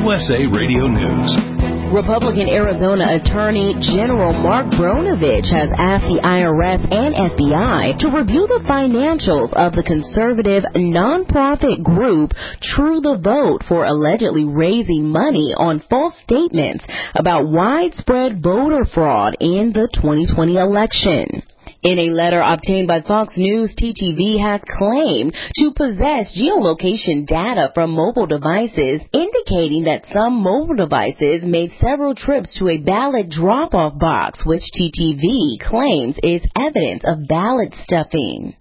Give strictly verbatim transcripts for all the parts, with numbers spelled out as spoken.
S A Radio News. Republican Arizona Attorney General Mark Bronovich has asked the I R S and F B I to review the financials of the conservative nonprofit group True the Vote for allegedly raising money on false statements about widespread voter fraud in the twenty twenty election. In a letter obtained by Fox News, T T V has claimed to possess geolocation data from mobile devices, indicating that some mobile devices made several trips to a ballot drop-off box, which T T V claims is evidence of ballot stuffing.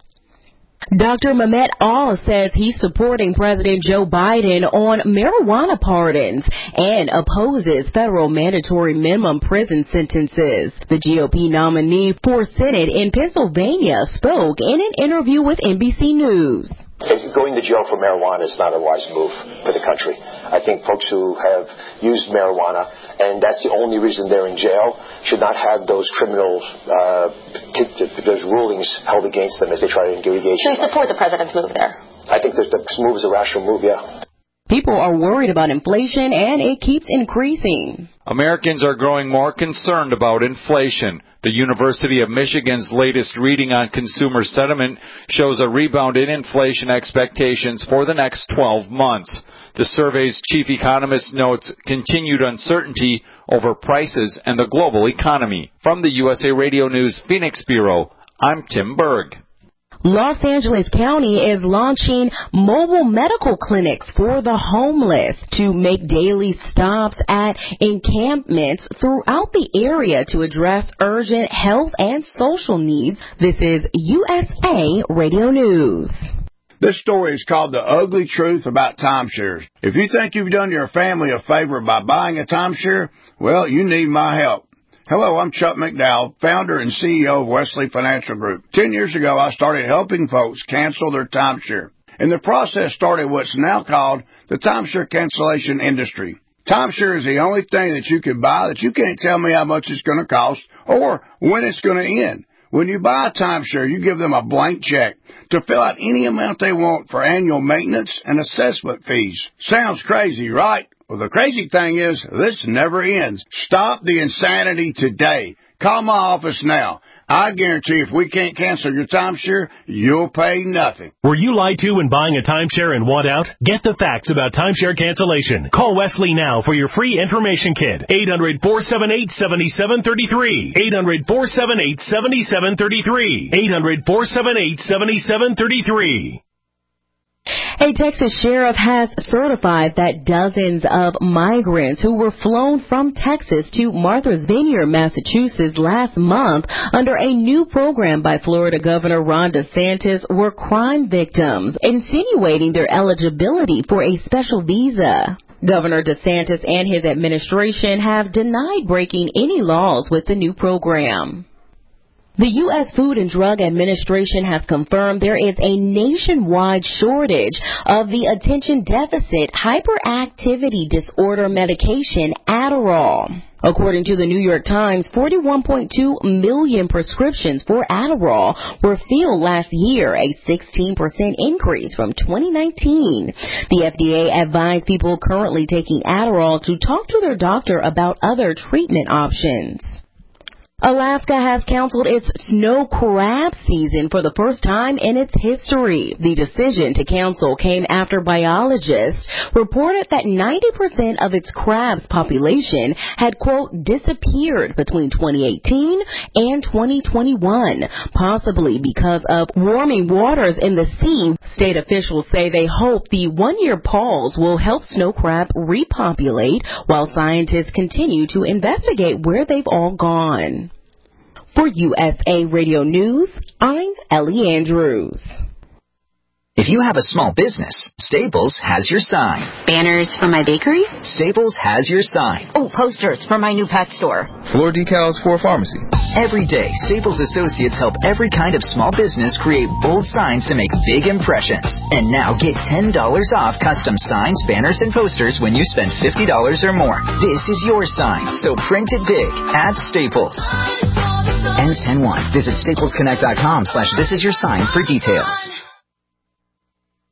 Doctor Mehmet Oz says he's supporting President Joe Biden on marijuana pardons and opposes federal mandatory minimum prison sentences. The G O P nominee for Senate in Pennsylvania spoke in an interview with N B C News. Going to jail for marijuana is not a wise move for the country. I think folks who have used marijuana, and that's the only reason they're in jail, should not have those criminal, uh, those rulings held against them as they try to engage. So you support the president's move there? I think that the move is a rational move, yeah. People are worried about inflation, and it keeps increasing. Americans are growing more concerned about inflation. The University of Michigan's latest reading on consumer sentiment shows a rebound in inflation expectations for the next twelve months. The survey's chief economist notes continued uncertainty over prices and the global economy. From the U S A Radio News Phoenix Bureau, I'm Tim Berg. Los Angeles County is launching mobile medical clinics for the homeless to make daily stops at encampments throughout the area to address urgent health and social needs. This is U S A Radio News. This story is called The Ugly Truth About Timeshares. If you think you've done your family a favor by buying a timeshare, well, you need my help. Hello, I'm Chuck McDowell, founder and C E O of Wesley Financial Group. Ten years ago, I started helping folks cancel their timeshare. And the process started what's now called the timeshare cancellation industry. Timeshare is the only thing that you can buy that you can't tell me how much it's going to cost or when it's going to end. When you buy a timeshare, you give them a blank check to fill out any amount they want for annual maintenance and assessment fees. Sounds crazy, right? Well, the crazy thing is, this never ends. Stop the insanity today. Call my office now. I guarantee if we can't cancel your timeshare, you'll pay nothing. Were you lied to when buying a timeshare and want out? Get the facts about timeshare cancellation. Call Wesley now for your free information kit. eight hundred, four seven eight, seven seven three three. eight hundred, four seven eight, seven seven three three. eight hundred, four seven eight, seven seven three three. A Texas sheriff has certified that dozens of migrants who were flown from Texas to Martha's Vineyard, Massachusetts last month under a new program by Florida Governor Ron DeSantis were crime victims, insinuating their eligibility for a special visa. Governor DeSantis and his administration have denied breaking any laws with the new program. The U S Food and Drug Administration has confirmed there is a nationwide shortage of the attention deficit hyperactivity disorder medication Adderall. According to the New York Times, forty-one point two million prescriptions for Adderall were filled last year, a sixteen percent increase from twenty nineteen. The F D A advised people currently taking Adderall to talk to their doctor about other treatment options. Alaska has canceled its snow crab season for the first time in its history. The decision to cancel came after biologists reported that ninety percent of its crabs population had, quote, disappeared between twenty eighteen and twenty twenty-one, possibly because of warming waters in the sea. State officials say they hope the one-year pause will help snow crab repopulate while scientists continue to investigate where they've all gone. For U S A Radio News, I'm Ellie Andrews. If you have a small business, Staples has your sign. Banners for my bakery? Staples has your sign. Oh, posters for my new pet store. Floor decals for a pharmacy. Every day, Staples associates help every kind of small business create bold signs to make big impressions. And now get ten dollars off custom signs, banners, and posters when you spend fifty dollars or more. This is your sign, so print it big at Staples. Ends ten one. Visit staples connect dot com slash this is your sign for details.